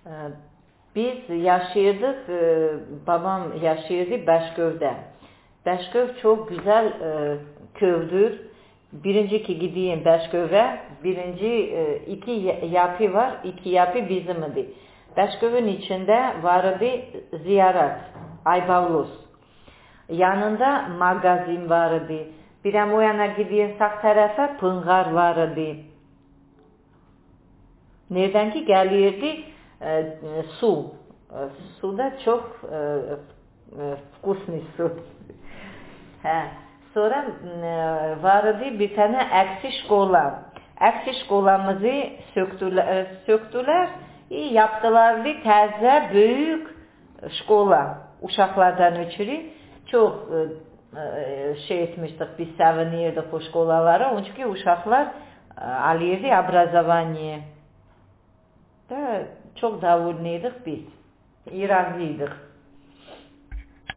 Ee, Biz yaşıyorduk, babam yaşıyordu Bəşköv'de. Bəşköv çok güzel kövdür. Birinci ki gideyim Bəşköv'e, iki yapı var, iki yapı bizim idi. Bəşköv'ün içinde vardı ziyaret, Aybavlus. Yanında magazin vardı. Bir o yana gideyim sağ tarafa Pıngar vardı. Nereden ki geliyordu? Su. Su da çok вкусный su. Sonra vardı bir tane eksi şkola. Eksi şkolamızı söktüler. Yaptılar bir təzə büyük şkola. Uşaqlardan ötürü çok şey etmiştik, biz sevinirdik bu şkolalara. Onun çünkü uşaqlar alırdı образование. Da çok davranıyorduk biz. İrazlıydık.